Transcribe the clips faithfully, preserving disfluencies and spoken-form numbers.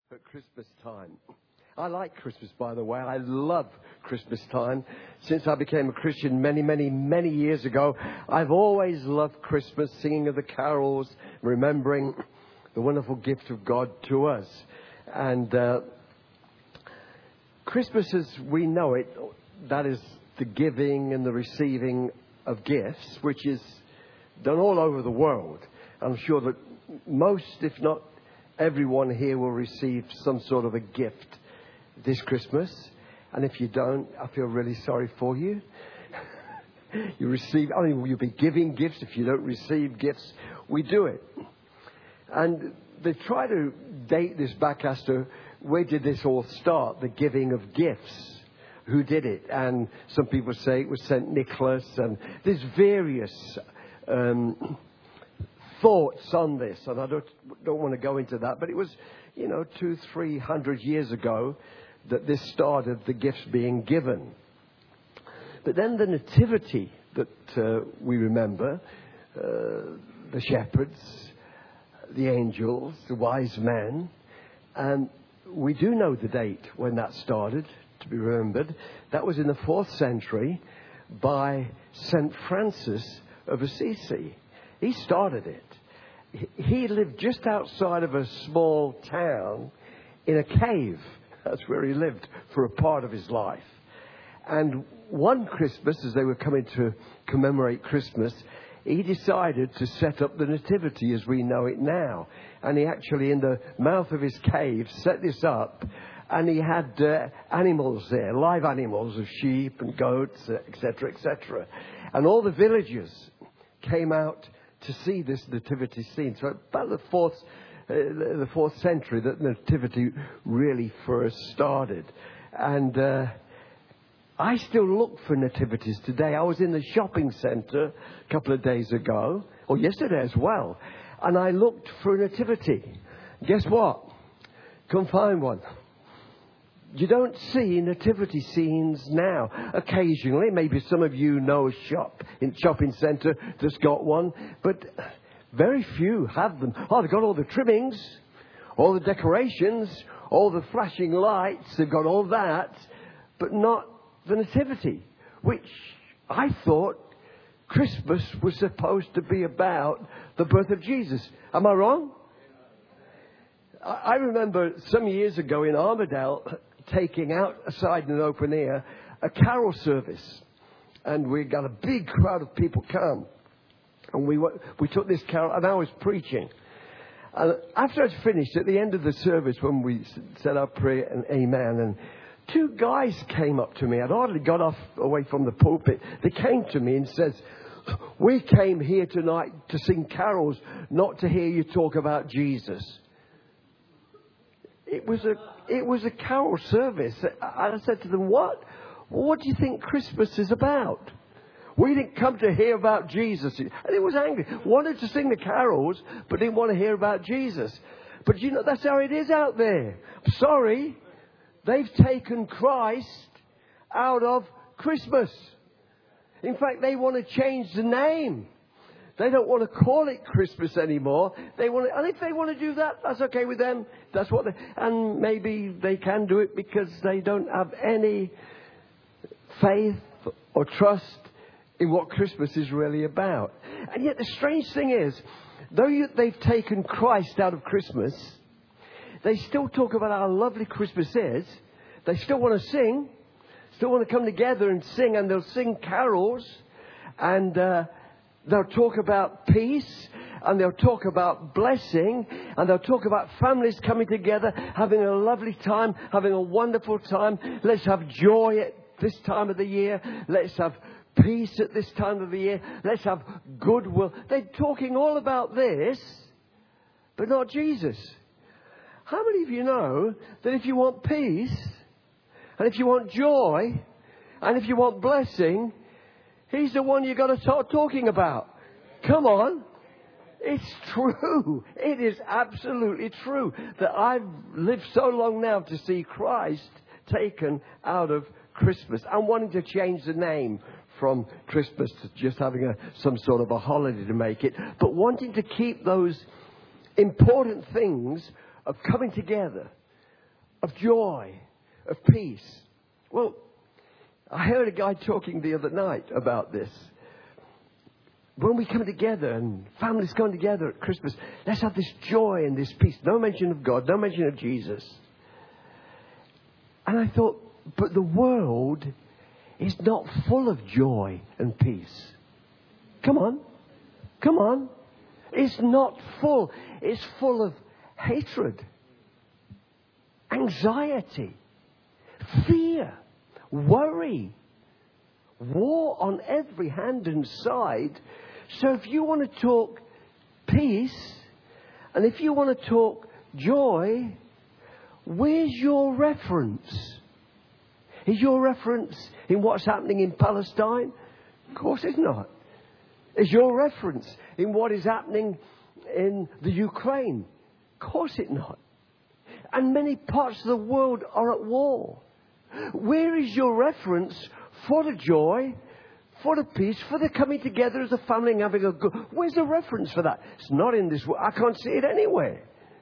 At Christmas time. I like Christmas, by the way. I love Christmas time. Since I became a Christian many, many, many years ago, I've always loved Christmas, singing of the carols, remembering the wonderful gift of God to us. And uh, Christmas as we know it, that is the giving and the receiving of gifts, which is done all over the world. I'm sure that most, if not everyone here, will receive some sort of a gift this Christmas. And if you don't, I feel really sorry for you. You receive, I mean, you'll be giving gifts. If you don't receive gifts, we do it. And they try to date this back as to where did this all start, the giving of gifts. Who did it? And some people say it was Saint Nicholas. And there's various um thoughts on this, and I don't don't want to go into that, but it was, you know, two, three hundred years ago that this started, the gifts being given. But then the nativity that uh, we remember, uh, the shepherds, the angels, the wise men, and we do know the date when that started, to be remembered. That was in the fourth century by Saint Francis of Assisi. He started it. He lived just outside of a small town in a cave. That's where he lived for a part of his life. And one Christmas, as they were coming to commemorate Christmas, he decided to set up the nativity as we know it now. And he actually, in the mouth of his cave, set this up. And he had uh, animals there, live animals of sheep and goats, et cetera, et cetera. And all the villagers came out to see this nativity scene. So about the fourth, uh, the fourth century, that nativity really first started. And uh, I still look for nativities today. I was in the shopping centre a couple of days ago, or yesterday as well, and I looked for a nativity. Guess what? Couldn't find one. You don't see nativity scenes now. Occasionally, maybe some of you know a shop in shopping centre that's got one, but very few have them. Oh, they've got all the trimmings, all the decorations, all the flashing lights. They've got all that, but not the nativity, which I thought Christmas was supposed to be about the birth of Jesus. Am I wrong? I remember some years ago in Armadale taking out aside in an open air a carol service, and we got a big crowd of people come, and we we took this carol, and I was preaching. And after I'd finished, at the end of the service, when we said our prayer and amen, and two guys came up to me. I'd hardly got off away from the pulpit. They came to me and says, "We came here tonight to sing carols, not to hear you talk about Jesus." It was a it was a carol service. I said to them, what? What do you think Christmas is about? We didn't come to hear about Jesus. And it was angry. Wanted to sing the carols, but didn't want to hear about Jesus. But you know, that's how it is out there. Sorry. They've taken Christ out of Christmas. In fact, they want to change the name. They don't want to call it Christmas anymore. They want to, and if they want to do that, that's okay with them. That's what they, and maybe they can do it because they don't have any faith or trust in what Christmas is really about. And yet the strange thing is, though you, they've taken Christ out of Christmas, they still talk about how lovely Christmas is. They still want to sing, still want to come together and sing, and they'll sing carols, and uh, they'll talk about peace, and they'll talk about blessing, and they'll talk about families coming together, having a lovely time, having a wonderful time. Let's have joy at this time of the year. Let's have peace at this time of the year. Let's have goodwill. They're talking all about this, but not Jesus. How many of you know that if you want peace, and if you want joy, and if you want blessing, He's the one you've got to start talking about? Come on. It's true. It is absolutely true that I've lived so long now to see Christ taken out of Christmas. I'm wanting to change the name from Christmas to just having a, some sort of a holiday to make it, but wanting to keep those important things of coming together, of joy, of peace. Well, I heard a guy talking the other night about this. When we come together and families come together at Christmas, let's have this joy and this peace. No mention of God, no mention of Jesus. And I thought, but the world is not full of joy and peace. Come on. Come on. It's not full. It's full of hatred, anxiety, fear, worry, war on every hand and side. So if you want to talk peace, and if you want to talk joy, where's your reference? Is your reference in what's happening in Palestine? Of course it's not. Is your reference in what is happening in the Ukraine? Of course it's not. And many parts of the world are at war. Where is your reference for the joy, for the peace, for the coming together as a family and having a good... Where's the reference for that? It's not in this world. I can't see it anywhere.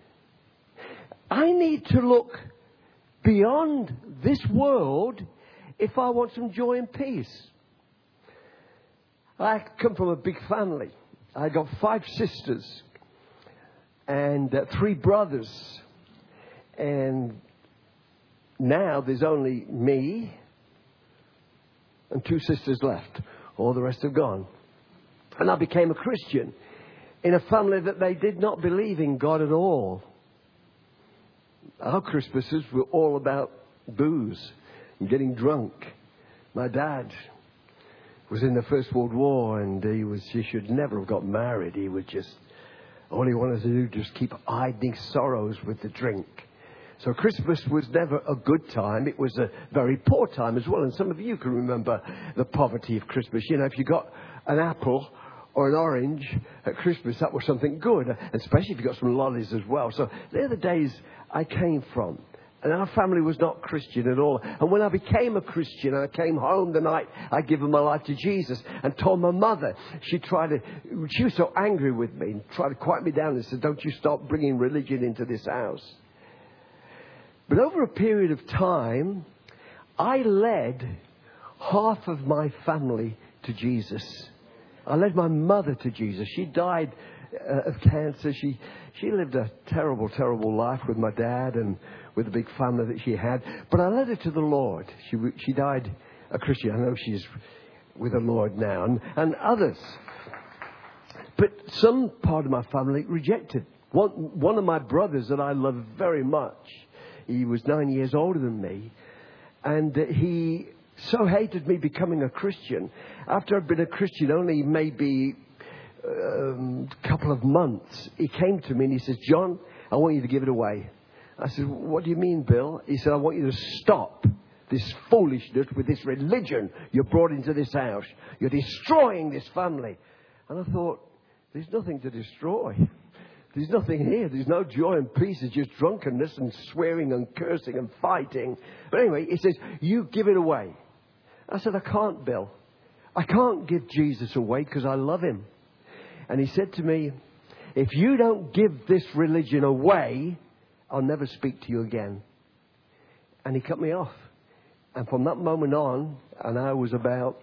I need to look beyond this world if I want some joy and peace. I come from a big family. I got five sisters and uh, three brothers. And now there's only me and two sisters left. All the rest have gone. And I became a Christian in a family that they did not believe in God at all. Our Christmases were all about booze and getting drunk. My dad was in the First World War, and he was he should never have got married. He would just, all he wanted to do, just keep hiding sorrows with the drink. So Christmas was never a good time. It was a very poor time as well. And some of you can remember the poverty of Christmas. You know, if you got an apple or an orange at Christmas, that was something good. Especially if you got some lollies as well. So they're the days I came from. And our family was not Christian at all. And when I became a Christian, I came home the night I'd given my life to Jesus and told my mother. She tried to, she was so angry with me and tried to quiet me down and said, don't you stop bringing religion into this house. But over a period of time, I led half of my family to Jesus. I led my mother to Jesus. She died uh, of cancer. She she lived a terrible, terrible life with my dad and with the big family that she had. But I led her to the Lord. She she died a Christian. I know she's with the Lord now. And, and others. But some part of my family rejected. One, one of my brothers that I love very much, he was nine years older than me. And he so hated me becoming a Christian. After I'd been a Christian only maybe um, a couple of months, he came to me and he says, John, I want you to give it away. I said, what do you mean, Bill? He said, I want you to stop this foolishness with this religion you brought into this house. You're destroying this family. And I thought, there's nothing to destroy. There's nothing here. There's no joy and peace. It's just drunkenness and swearing and cursing and fighting. But anyway, he says, you give it away. I said, I can't, Bill. I can't give Jesus away because I love him. And he said to me, if you don't give this religion away, I'll never speak to you again. And he cut me off. And from that moment on, and I was about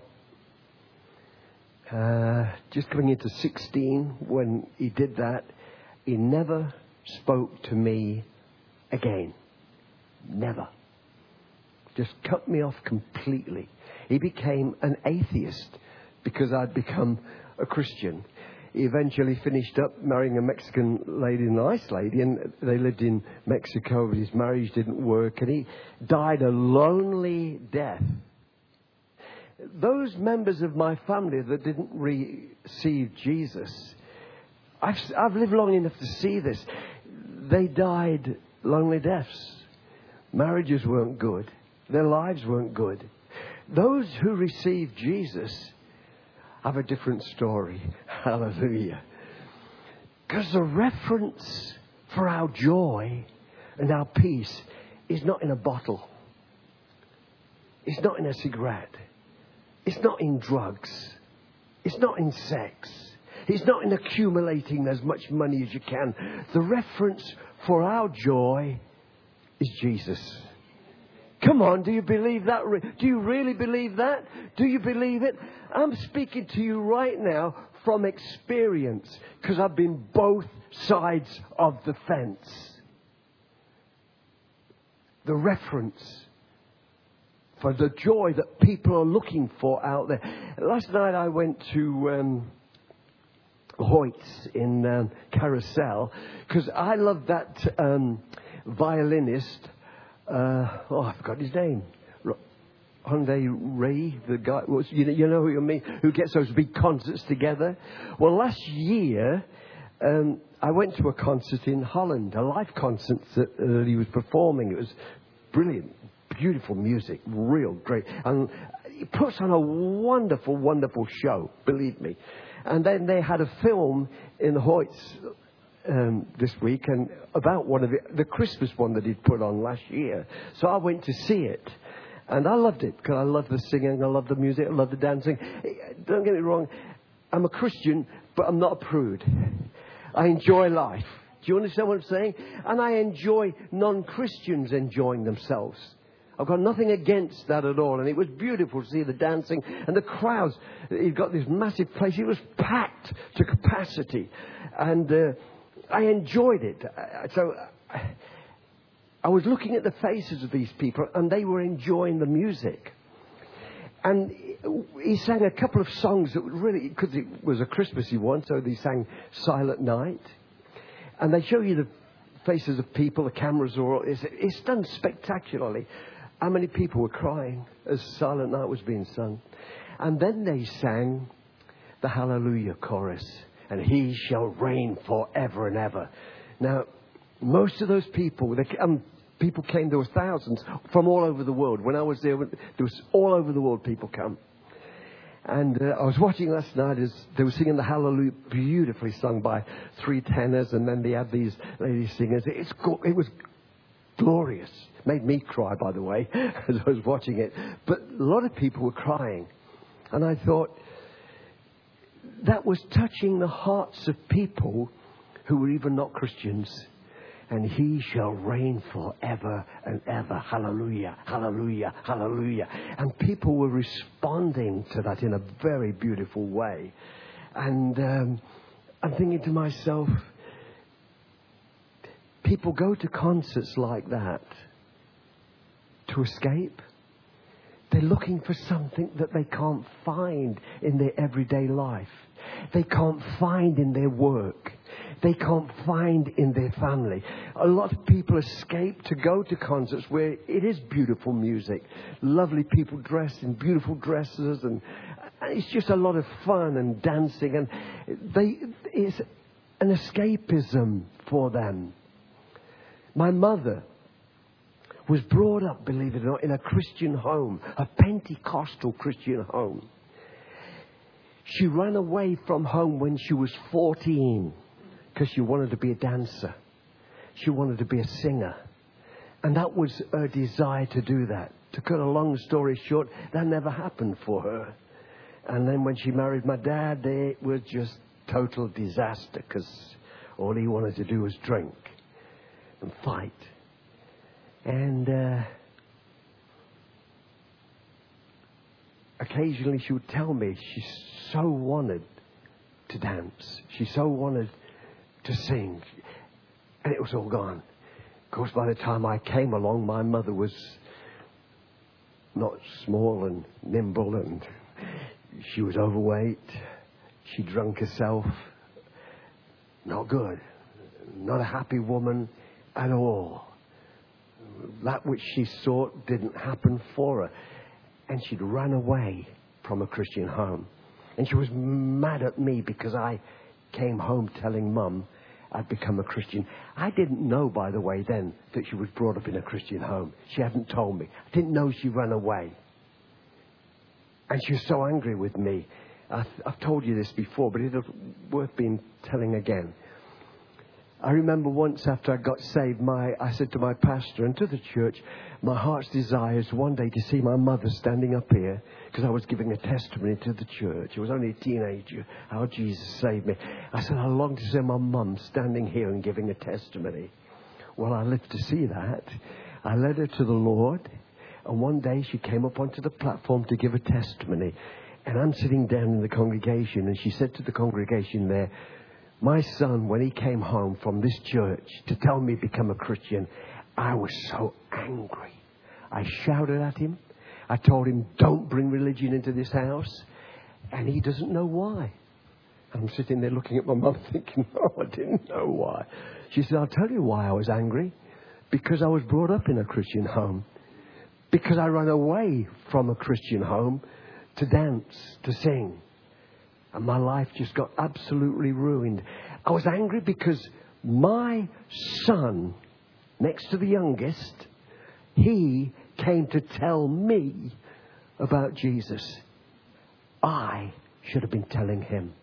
uh, just coming into sixteen when he did that, he never spoke to me again. Never. Just cut me off completely. He became an atheist because I'd become a Christian. He eventually finished up marrying a Mexican lady, a nice lady, and they lived in Mexico, but his marriage didn't work, and he died a lonely death. Those members of my family that didn't receive Jesus, I've, I've lived long enough to see this. They died lonely deaths. Marriages weren't good. Their lives weren't good. Those who received Jesus have a different story. Hallelujah. Because the reference for our joy and our peace is not in a bottle. It's not in a cigarette. It's not in drugs. It's not in sex. It's not in accumulating as much money as you can. The reference for our joy is Jesus. Come on, do you believe that? Do you really believe that? Do you believe it? I'm speaking to you right now from experience, because I've been both sides of the fence. The reference for the joy that people are looking for out there. Last night I went to um, Hoyt's in um, Carousel, because I love that um, violinist. Uh, oh, I forgot his name. Hyundai Ray, the guy, was, you, know, you know who I mean, who gets those big concerts together. Well, last year, um, I went to a concert in Holland, a live concert that uh, he was performing. It was brilliant, beautiful music, real great. And he puts on a wonderful, wonderful show, believe me. And then they had a film in Hoyt's Um, this week, and about one of the, the Christmas one that he'd put on last year. So I went to see it, and I loved it, because I love the singing, I love the music, I love the dancing. Don't get me wrong, I'm a Christian, but I'm not a prude. I enjoy life. Do you understand what I'm saying? And I enjoy non-Christians enjoying themselves. I've got nothing against that at all. And it was beautiful to see the dancing and the crowds. You've got this massive place. It was packed to capacity. And uh, I enjoyed it. So I was looking at the faces of these people, and they were enjoying the music. And he sang a couple of songs that really, because it was a Christmassy one, so they sang Silent Night. And they show you the faces of people, the cameras are all, it's, it's done spectacularly. How many people were crying as Silent Night was being sung? And then they sang the Hallelujah chorus. And he shall reign forever and ever. Now, most of those people, they, um, people came, there were thousands from all over the world. When I was there, there was all over the world people come. And uh, I was watching last night as they were singing the Hallelujah, beautifully sung by three tenors. And then they had these lady singers. It's, it was glorious. Made me cry, by the way, as I was watching it. But a lot of people were crying. And I thought, that was touching the hearts of people who were even not Christians. And he shall reign forever and ever. Hallelujah, hallelujah, hallelujah. And people were responding to that in a very beautiful way. And um, I'm thinking to myself, people go to concerts like that to escape. They're looking for something that they can't find in their everyday life. They can't find in their work. They can't find in their family. A lot of people escape to go to concerts where it is beautiful music. Lovely people dressed in beautiful dresses. And it's just a lot of fun and dancing. And they, it's an escapism for them. My mother was brought up, believe it or not, in a Christian home, a Pentecostal Christian home. She ran away from home when she was fourteen because she wanted to be a dancer. She wanted to be a singer. And that was her desire to do that. To cut a long story short, that never happened for her. And then when she married my dad, it was just total disaster because all he wanted to do was drink and fight. And uh, occasionally she would tell me she so wanted to dance. She so wanted to sing. And it was all gone. Of course, by the time I came along, my mother was not small and nimble, and she was overweight. She drunk herself. Not good. Not a happy woman at all. That which she sought didn't happen for her. And she'd run away from a Christian home. And she was mad at me because I came home telling Mum I'd become a Christian. I didn't know, by the way, then that she was brought up in a Christian home. She hadn't told me. I didn't know she ran away. And she was so angry with me. I've, I've told you this before, but it's worth being telling again. I remember once after I got saved, my I said to my pastor and to the church, my heart's desire is one day to see my mother standing up here, because I was giving a testimony to the church. I was only a teenager, how Jesus saved me. I said, I long to see my mum standing here and giving a testimony. Well, I lived to see that. I led her to the Lord. And one day she came up onto the platform to give a testimony. And I'm sitting down in the congregation, and she said to the congregation there, my son, when he came home from this church to tell me to become a Christian, I was so angry. I shouted at him. I told him, don't bring religion into this house. And he doesn't know why. I'm sitting there looking at my mum thinking, no, I didn't know why. She said, I'll tell you why I was angry. Because I was brought up in a Christian home. Because I ran away from a Christian home to dance, to sing. And my life just got absolutely ruined. I was angry because my son, next to the youngest, he came to tell me about Jesus. I should have been telling him.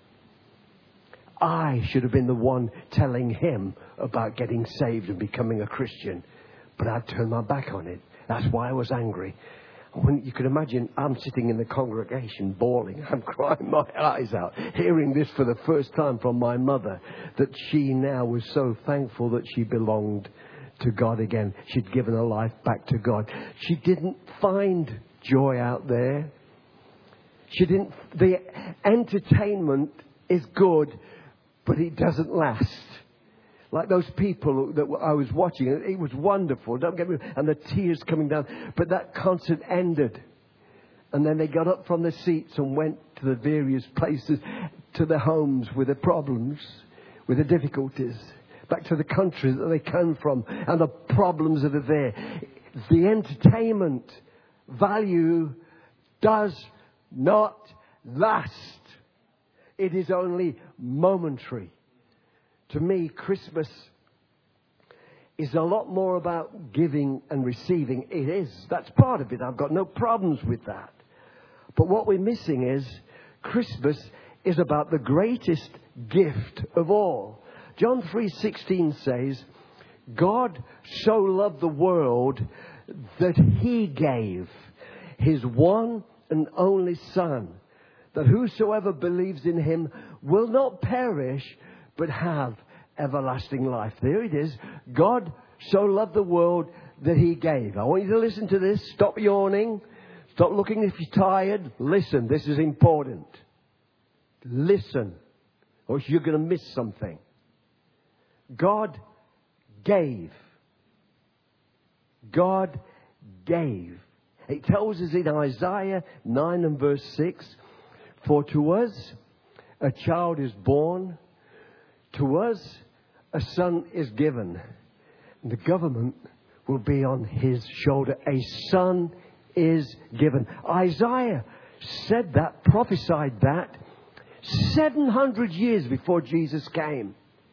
I should have been the one telling him about getting saved and becoming a Christian. But I turned my back on it. That's why I was angry. When you can imagine, I'm sitting in the congregation bawling. I'm crying my eyes out, hearing this for the first time from my mother, that she now was so thankful that she belonged to God again. She'd given her life back to God. She didn't find joy out there. She didn't. The entertainment is good, but it doesn't last. Like those people that I was watching, it was wonderful. Don't get me wrong, and the tears coming down. But that concert ended, and then they got up from their seats and went to the various places, to their homes with their problems, with the difficulties, back to the countries that they came from, and the problems that are there. The entertainment value does not last. It is only momentary. To me, Christmas is a lot more about giving and receiving. It is. That's part of it. I've got no problems with that. But what we're missing is Christmas is about the greatest gift of all. John three sixteen says, God so loved the world that he gave his one and only Son, that whosoever believes in him will not perish, but have everlasting life. There it is. God so loved the world that he gave. I want you to listen to this. Stop yawning. Stop looking if you're tired. Listen. This is important. Listen, or you're going to miss something. God gave. God gave. It tells us in Isaiah nine and verse six, for to us a child is born, to us a son is given, and the government will be on his shoulder. A son is given. Isaiah said that, prophesied that, seven hundred years before Jesus came.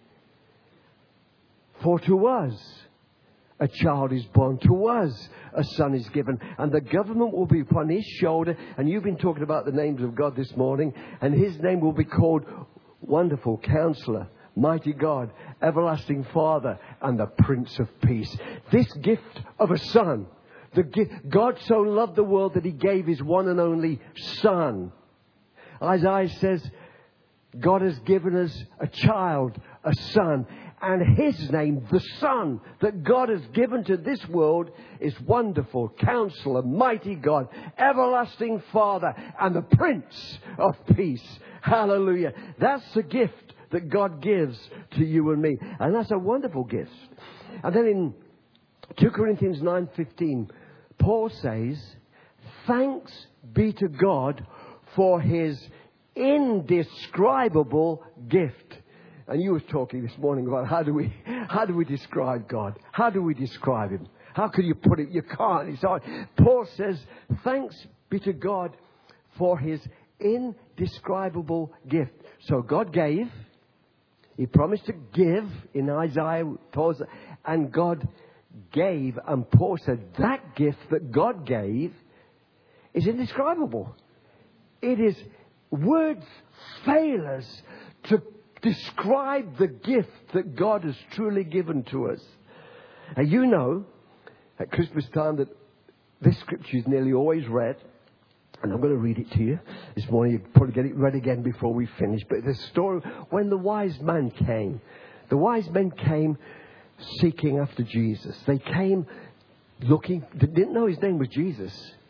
For to us a child is born, to us a son is given, and the government will be upon his shoulder. And you've been talking about the names of God this morning, and his name will be called Wonderful Counselor, Mighty God, Everlasting Father, and the Prince of Peace. This gift of a son, the gift, God so loved the world that he gave his one and only Son. Isaiah says, God has given us a child, a son, and his name, the Son that God has given to this world, is Wonderful Counselor, Mighty God, Everlasting Father, and the Prince of Peace. Hallelujah. That's the gift that God gives to you and me. And that's a wonderful gift. And then in two Corinthians nine fifteen, Paul says, thanks be to God for his indescribable gift. And you were talking this morning about how do we how do we describe God? How do we describe him? How can you put it? You can't. It's hard. Paul says, thanks be to God for his indescribable gift. So God gave. He promised to give in Isaiah, and God gave. And Paul said that gift that God gave is indescribable. It is, words fail us to describe the gift that God has truly given to us. And you know, at Christmas time, that this scripture is nearly always read. And I'm going to read it to you this morning. You'll probably get it read again before we finish. But the story, when the wise man came, the wise men came seeking after Jesus. They came looking, they didn't know his name was Jesus.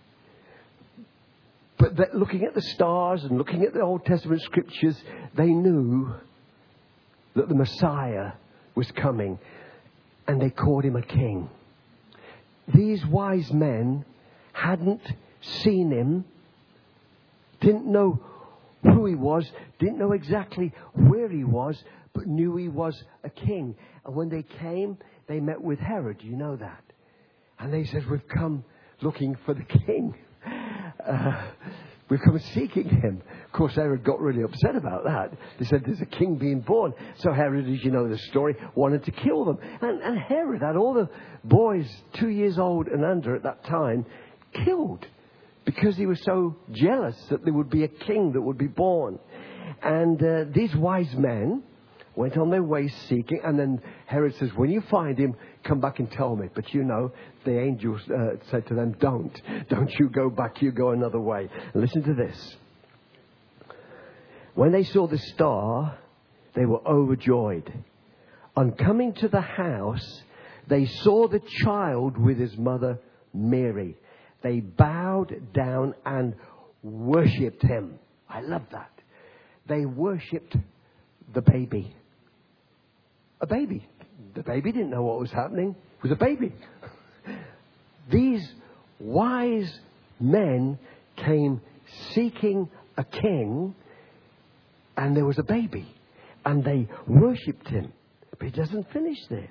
But that looking at the stars and looking at the Old Testament scriptures, they knew that the Messiah was coming. And they called him a king. These wise men hadn't seen him, didn't know who he was, didn't know exactly where he was, but knew he was a king. And when they came, they met with Herod. You know that. And they said, we've come looking for the king. Uh, we've come seeking him. Of course, Herod got really upset about that. They said, there's a king being born. So Herod, as you know the story, wanted to kill them. And, and Herod had all the boys two years old and under at that time killed, because he was so jealous that there would be a king that would be born. And uh, these wise men went on their way seeking. And then Herod says, when you find him, come back and tell me. But you know, the angels uh, said to them, don't. Don't you go back, you go another way. And listen to this. When they saw the star, they were overjoyed. On coming to the house, they saw the child with his mother Mary. They bowed down and worshipped him. I love that. They worshipped the baby. A baby. The baby didn't know what was happening. It was a baby. These wise men came seeking a king, and there was a baby. And they worshipped him. But it doesn't finish there.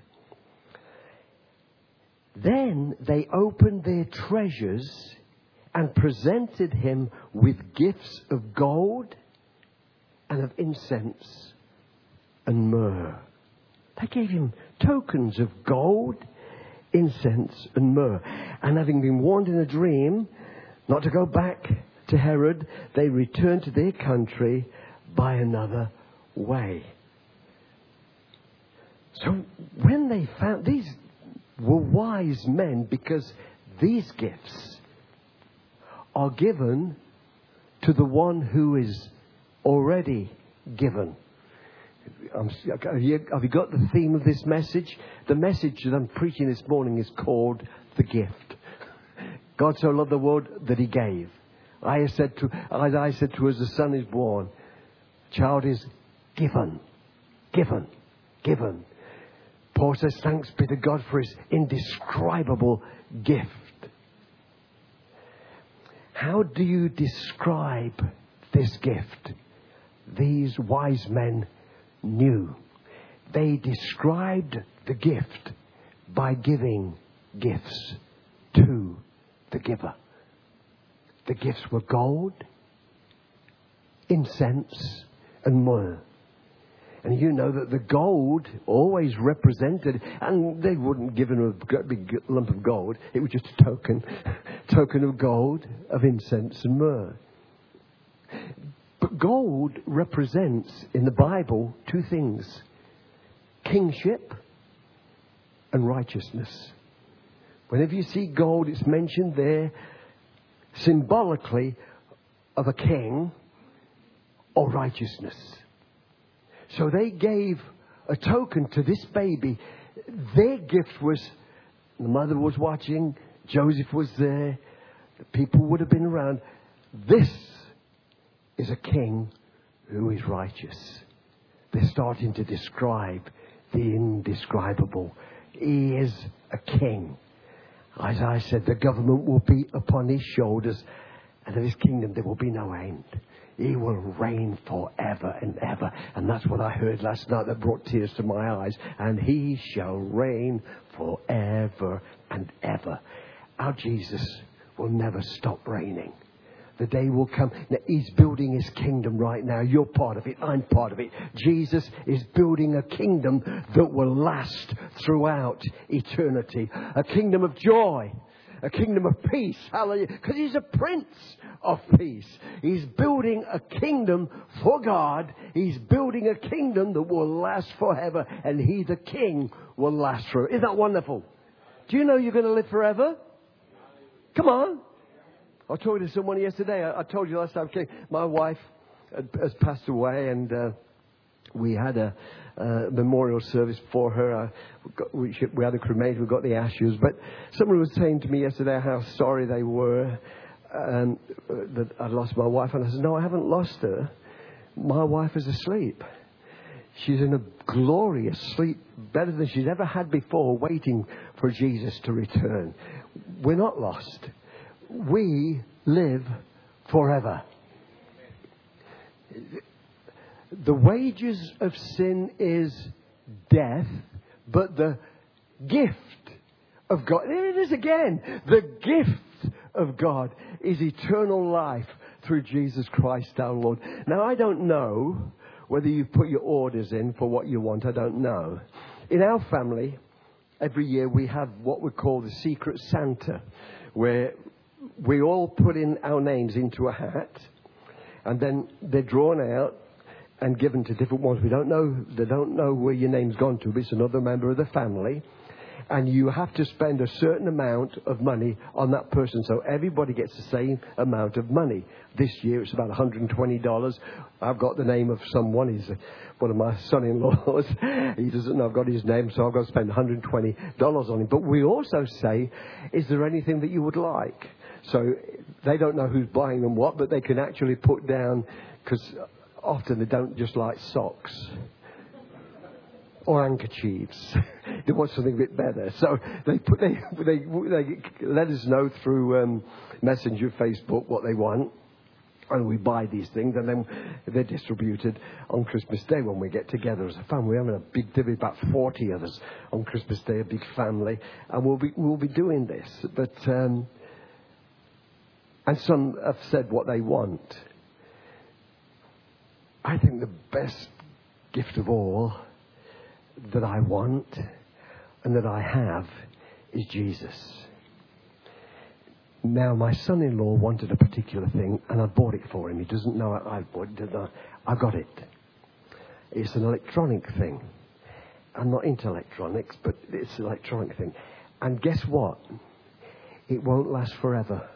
Then they opened their treasures and presented him with gifts of gold and of incense and myrrh. They gave him tokens of gold, incense and myrrh. And having been warned in a dream not to go back to Herod, they returned to their country by another way. So when they found, these were wise men, because these gifts are given to the one who is already given. Um, have, you, have you got the theme of this message? The message that I'm preaching this morning is called the gift. God so loved the world that he gave. I said to, as I said to us, the son is born. Child is given. Given. Given. Paul says, thanks be to God for his indescribable gift. How do you describe this gift? These wise men knew. They described the gift by giving gifts to the giver. The gifts were gold, incense, and myrrh. And you know that the gold always represented, and they wouldn't give him a big lump of gold. It was just a token, token of gold, of incense and myrrh. But gold represents, in the Bible, two things. Kingship and righteousness. Whenever you see gold, it's mentioned there symbolically of a king or righteousness. So they gave a token to this baby. Their gift was, the mother was watching, Joseph was there, the people would have been around. This is a king who is righteous. They're starting to describe the indescribable. He is a king. As I said, the government will be upon his shoulders, and of his kingdom there will be no end. He will reign forever and ever. And that's what I heard last night that brought tears to my eyes. And he shall reign forever and ever. Our Jesus will never stop reigning. The day will come. Now, he's building his kingdom right now. You're part of it. I'm part of it. Jesus is building a kingdom that will last throughout eternity. A kingdom of joy. A kingdom of peace. Hallelujah. Because he's a prince of peace. He's building a kingdom for God. He's building a kingdom that will last forever. And he, the king, will last forever. Isn't that wonderful? Do you know you're going to live forever? Come on. I told to someone yesterday, I, I told you last time I came, my wife has passed away, and uh, we had a uh, memorial service for her. Uh, we, got, we, we had a cremation, we got the ashes. But somebody was saying to me yesterday how sorry they were um, that I'd lost my wife. And I said, no, I haven't lost her. My wife is asleep. She's in a glorious sleep, better than she's ever had before, waiting for Jesus to return. We're not lost. We live forever. The wages of sin is death, but the gift of God, there it is again, the gift of God is eternal life through Jesus Christ our Lord. Now, I don't know whether you put your orders in for what you want. I don't know. In our family, every year we have what we call the Secret Santa, where we all put in our names into a hat, and then they're drawn out and given to different ones. We don't know, they don't know where your name's gone to, but it's another member of the family. And you have to spend a certain amount of money on that person. So everybody gets the same amount of money. This year it's about one hundred twenty dollars. I've got the name of someone. He's one of my son-in-laws. He doesn't know I've got his name, so I've got to spend one hundred twenty dollars on him. But we also say, is there anything that you would like? So they don't know who's buying them what, but they can actually put down, because often they don't just like socks or handkerchiefs. They want something a bit better. So they put they they, they let us know through um, Messenger, Facebook, what they want, and we buy these things, and then they're distributed on Christmas Day when we get together as a family. We're having a big, there'll be about forty of us on Christmas Day, a big family, and we'll be we'll be doing this. But um, and some have said what they want. I think the best gift of all that I want and that I have is Jesus. Now, my son-in-law wanted a particular thing, and I bought it for him. He doesn't know I bought it. I got it. It's an electronic thing. I'm not into electronics, but it's an electronic thing. And guess what? It won't last forever.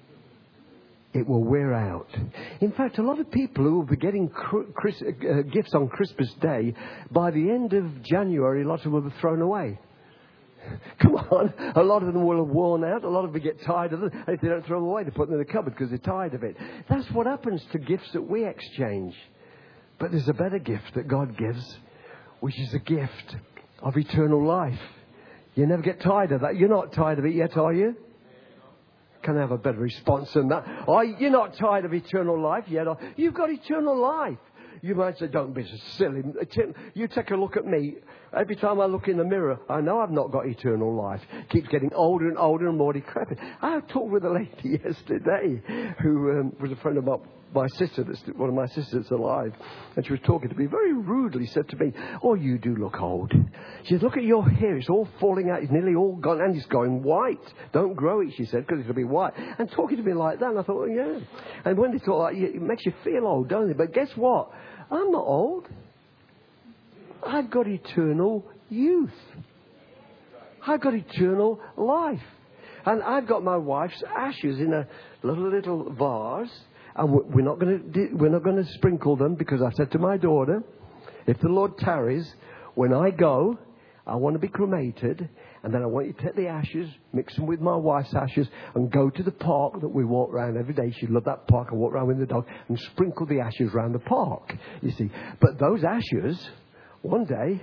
It will wear out. In fact, a lot of people who will be getting Chris, uh, gifts on Christmas Day, by the end of January, a lot of them will be thrown away. Come on. A lot of them will have worn out. A lot of them get tired of them. And if they don't throw them away, they put them in the cupboard because they're tired of it. That's what happens to gifts that we exchange. But there's a better gift that God gives, which is a gift of eternal life. You never get tired of that. You're not tired of it yet, are you? Can I have a better response than that? Oh, you're not tired of eternal life yet. You've got eternal life. You might say, don't be so silly. You take a look at me. Every time I look in the mirror, I know I've not got eternal life. It keeps getting older and older and more decrepit. I talked with a lady yesterday who um, was a friend of my, my sister, that's one of my sisters alive. And she was talking to me very rudely, said to me, oh, you do look old. She said, look at your hair. It's all falling out. It's nearly all gone. And it's going white. Don't grow it, she said, because it'll be white. And talking to me like that, and I thought, well, yeah. And when they talk like it makes you feel old, don't it? But guess what? I'm not old. I've got eternal youth. I've got eternal life. And I've got my wife's ashes in a little, little vase. And we're not going to, we're not going to sprinkle them, because I said to my daughter, if the Lord tarries, when I go, I want to be cremated. And then I want you to take the ashes, mix them with my wife's ashes, and go to the park that we walk around every day. She loved that park. I walk around with the dog and sprinkle the ashes around the park, you see. But those ashes, one day,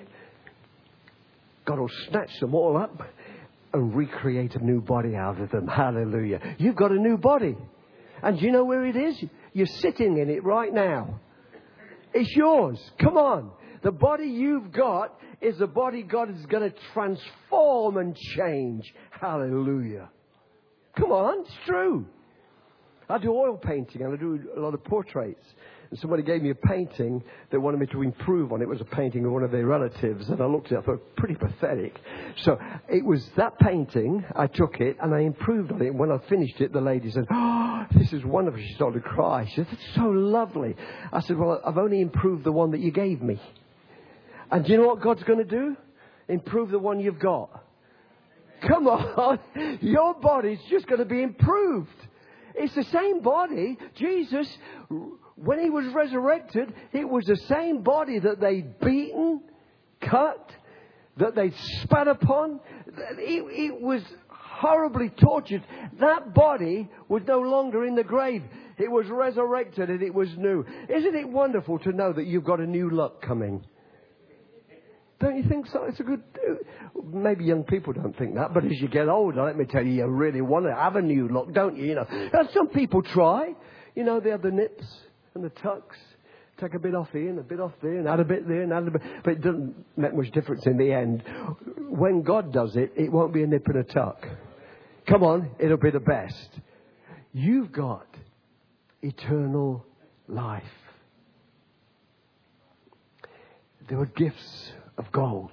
God will snatch them all up and recreate a new body out of them. Hallelujah. You've got a new body. And do you know where it is? You're sitting in it right now. It's yours. Come on. The body you've got is the body God is going to transform and change. Hallelujah. Come on, it's true. I do oil painting and I do a lot of portraits. And somebody gave me a painting they wanted me to improve on. It was a painting of one of their relatives. And I looked at it, I thought, pretty pathetic. So it was that painting, I took it and I improved on it. And when I finished it, the lady said, oh, this is wonderful. She started to cry. She said, that's so lovely. I said, well, I've only improved the one that you gave me. And do you know what God's going to do? Improve the one you've got. Come on. Your body's just going to be improved. It's the same body. Jesus when he was resurrected, it was the same body that they'd beaten, cut, that they'd spat upon. It, it was horribly tortured. That body was no longer in the grave. It was resurrected and it was new. Isn't it wonderful to know that you've got a new look coming? Don't you think so? It's a good... Maybe young people don't think that, but as you get older, let me tell you, you really want to have a new look, don't you? You know, and some people try. You know, they have the nips and the tucks. Take a bit off here and a bit off there and add a bit there and add a bit. But it doesn't make much difference in the end. When God does it, it won't be a nip and a tuck. Come on, it'll be the best. You've got eternal life. There were gifts of gold.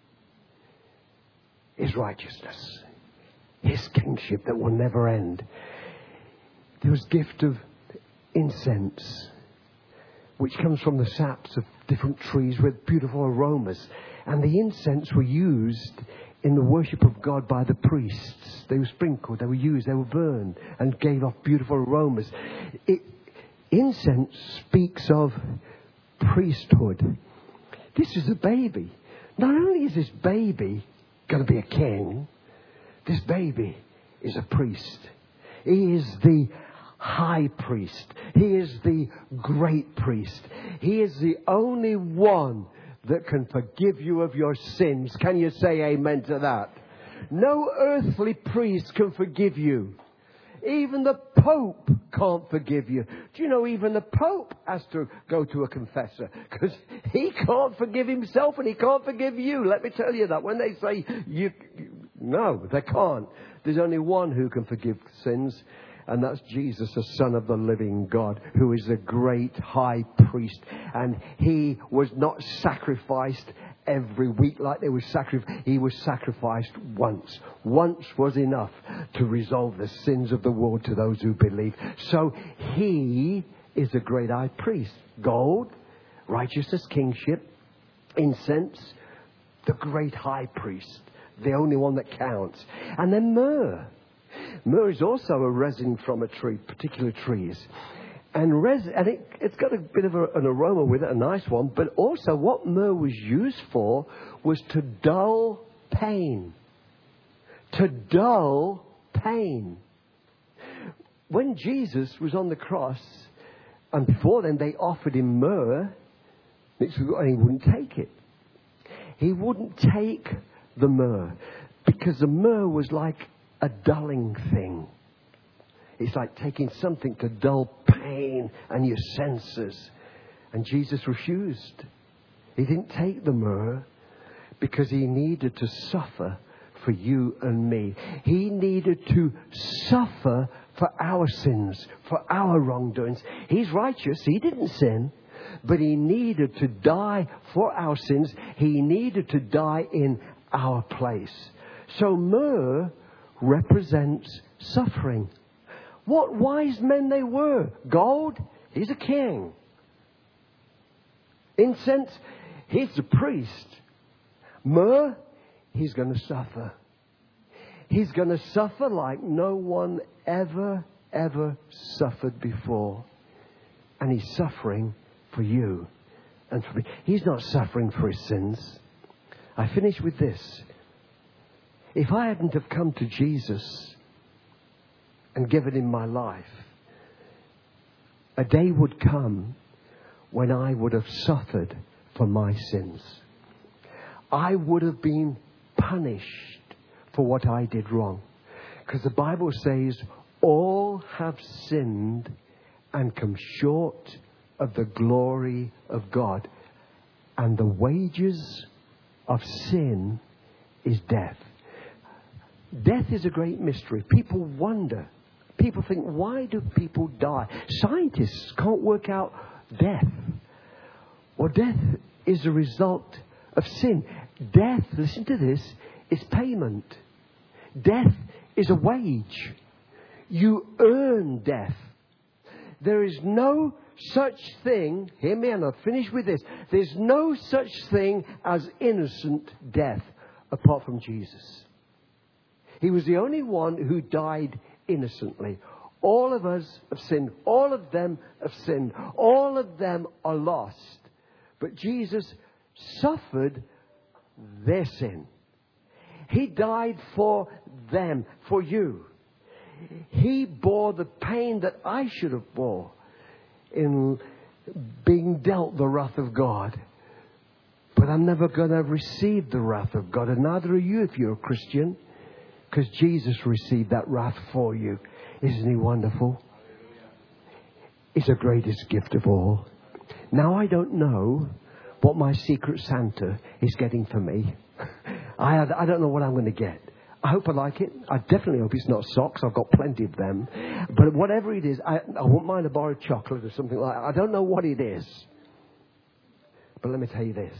His righteousness. His kingship that will never end. There was gift of incense, which comes from the saps of different trees with beautiful aromas. And the incense were used in the worship of God by the priests. They were sprinkled, they were used, they were burned and gave off beautiful aromas. It, incense speaks of priesthood. This is a baby. Not only is this baby going to be a king, this baby is a priest. He is the high priest. He is the great priest. He is the only one that can forgive you of your sins. Can you say amen to that? No earthly priest can forgive you. Even the Pope can't forgive you. Do you know even the Pope has to go to a confessor? Because he can't forgive himself and he can't forgive you. Let me tell you that. When they say you... No, they can't. There's only one who can forgive sins. And that's Jesus, the Son of the living God, who is the great high priest. And he was not sacrificed every week like they were sacrificed. He was sacrificed once. Once was enough to resolve the sins of the world to those who believe. So he is the great high priest. Gold, righteousness, kingship, incense, the great high priest. The only one that counts. And then myrrh. Myrrh is also a resin from a tree, particular trees. And, res- and it, it's got a bit of a, an aroma with it, a nice one. But also what myrrh was used for was to dull pain. To dull pain. When Jesus was on the cross, and before then they offered him myrrh, and he wouldn't take it. He wouldn't take the myrrh, because the myrrh was like a dulling thing. It's like taking something to dull pain and your senses. And Jesus refused. He didn't take the myrrh because he needed to suffer for you and me. He needed to suffer for our sins, for our wrongdoings. He's righteous. He didn't sin. But he needed to die for our sins. He needed to die in our place. So myrrh represents suffering. What wise men they were. Gold, he's a king. Incense, he's the priest. Myrrh, he's going to suffer. He's going to suffer like no one ever, ever suffered before. And he's suffering for you and for me. He's not suffering for his sins. I finish with this. If I hadn't have come to Jesus and given him my life, a day would come when I would have suffered for my sins. I would have been punished for what I did wrong. Because the Bible says, all have sinned and come short of the glory of God. And the wages of sin is death. Death is a great mystery. People wonder. People think, why do people die? Scientists can't work out death. Well, death is a result of sin. Death, listen to this, is payment. Death is a wage. You earn death. There is no such thing, hear me and I'll finish with this. There's no such thing as innocent death apart from Jesus. He was the only one who died innocently. All of us have sinned. All of them have sinned. All of them are lost. But Jesus suffered their sin. He died for them, for you. He bore the pain that I should have bore in being dealt the wrath of God. But I'm never going to receive the wrath of God. And neither are you if you're a Christian. Because Jesus received that wrath for you. Isn't he wonderful? It's the greatest gift of all. Now I don't know what my secret Santa is getting for me. I, I don't know what I'm going to get. I hope I like it. I definitely hope it's not socks. I've got plenty of them. But whatever it is, I, I won't mind a bar of chocolate or something like that. I don't know what it is. But let me tell you this.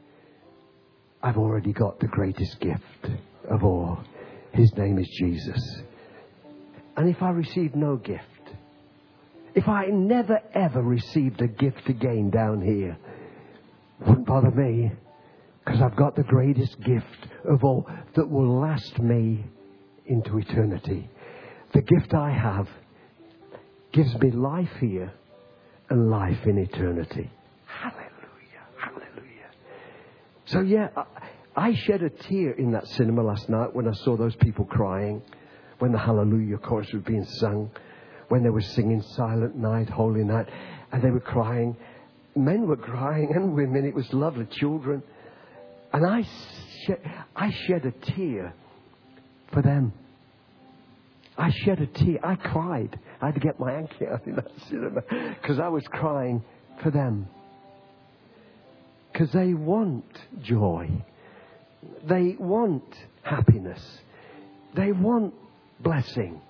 I've already got the greatest gift of all. His name is Jesus. And if I receive no gift, if I never ever received a gift again down here, wouldn't bother me. Because I've got the greatest gift of all that will last me into eternity. The gift I have gives me life here and life in eternity. Hallelujah. Hallelujah. So yeah, I, I shed a tear in that cinema last night when I saw those people crying. When the Hallelujah chorus was being sung. When they were singing Silent Night, Holy Night. And they were crying. Men were crying and women. It was lovely. Children. And I shed, I shed a tear for them. I shed a tear. I cried. I had to get my hanky out in that cinema because I was crying for them. Because they want joy. They want happiness. They want blessing.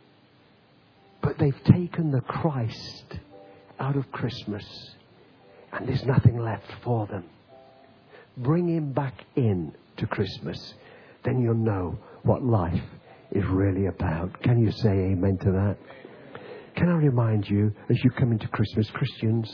But they've taken the Christ out of Christmas and there's nothing left for them. Bring him back in to Christmas. Then you'll know what life is really about. Can you say amen to that? Can I remind you, as you come into Christmas, Christians,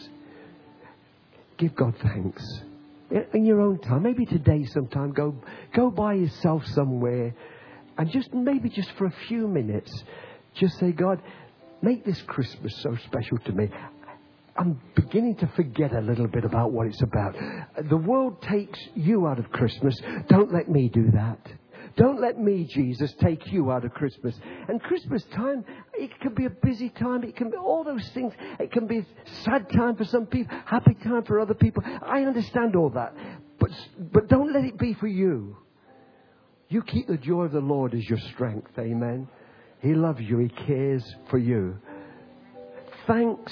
give God thanks. In your own time, maybe today sometime, go, go by yourself somewhere and just maybe just for a few minutes, just say, God, make this Christmas so special to me. I'm beginning to forget a little bit about what it's about. The world takes you out of Christmas. Don't let me do that. Don't let me, Jesus, take you out of Christmas. And Christmas time, it can be a busy time. It can be all those things. It can be a sad time for some people, happy time for other people. I understand all that. But, but don't let it be for you. You keep the joy of the Lord as your strength. Amen. He loves you. He cares for you. Thanks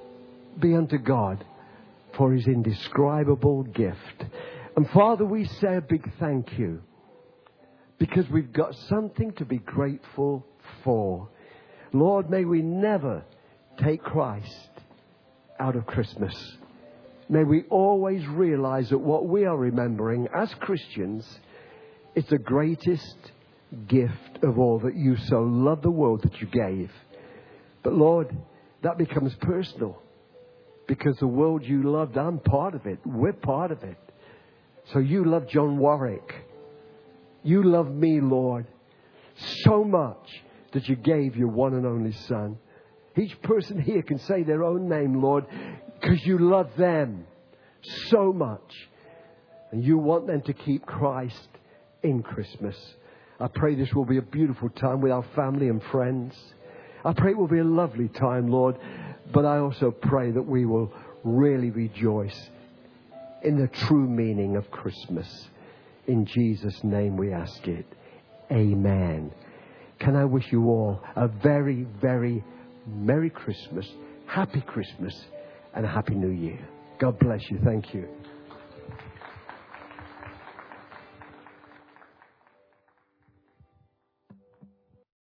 be unto God for his indescribable gift. And Father, we say a big thank you because we've got something to be grateful for. Lord, may we never take Christ out of Christmas. May we always realize that what we are remembering as Christians is the greatest gift of all, that you so loved the world that you gave. But Lord, that becomes personal. Because the world you loved, I'm part of it. We're part of it. So you love John Warwick. You love me, Lord, so much that you gave your one and only Son. Each person here can say their own name, Lord, because you love them so much. And you want them to keep Christ in Christmas. I pray this will be a beautiful time with our family and friends. I pray it will be a lovely time, Lord. But I also pray that we will really rejoice in the true meaning of Christmas. In Jesus' name we ask it. Amen. Can I wish you all a very, very Merry Christmas, Happy Christmas, and a Happy New Year. God bless you. Thank you.